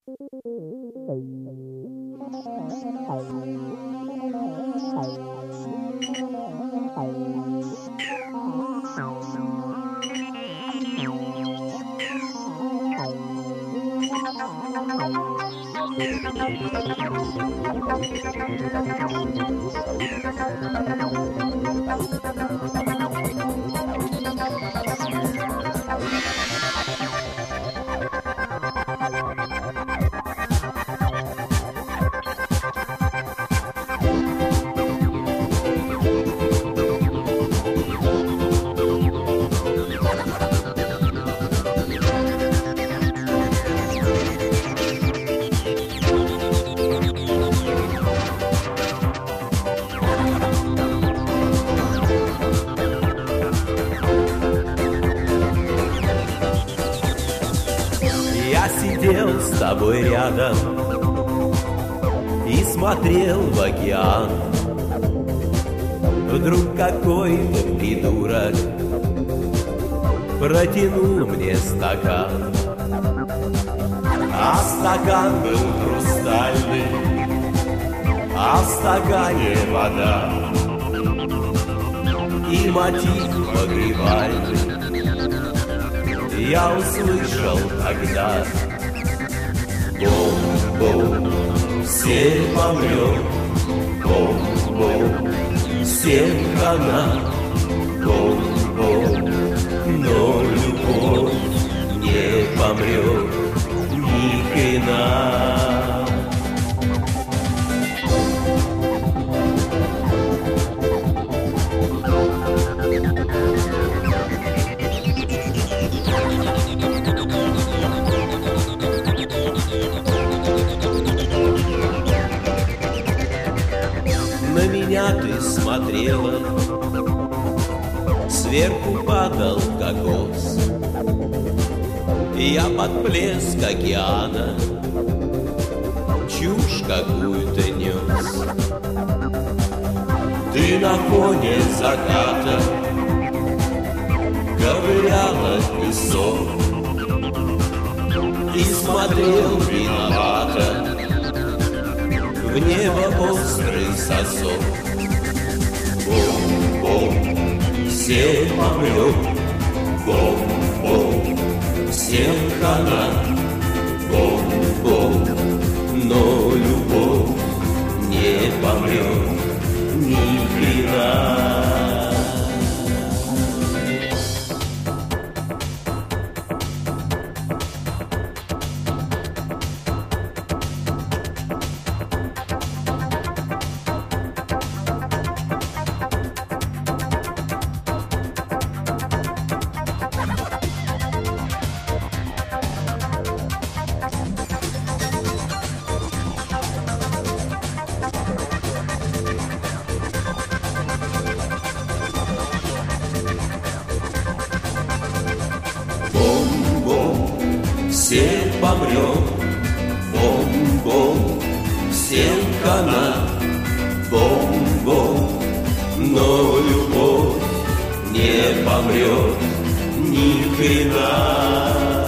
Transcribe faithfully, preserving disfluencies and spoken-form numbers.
Сидел с тобой рядом и смотрел в океан. Вдруг какой-то придурок протянул мне стакан, а стакан был хрустальный, а в стакане вода и мотив погребальный я услышал тогда. Бом-бом, все помрет, бом-бом, всем хана, бом-бом, но любовь не помрет ни хрена. На меня ты смотрела, сверху падал кокос, я под плеск океана чушь какую-то нес. Ты на фоне заката ковыряла песок и смотрел виновато в небо острый сосок. Бом-бом, все помрет, бом-бом, всем хана, бом-бом, но любовь не помрет ни хрена. Бом-бом, все помрем, бом-бом, всем хана, бом-бом, но любовь не помрет ни хрена.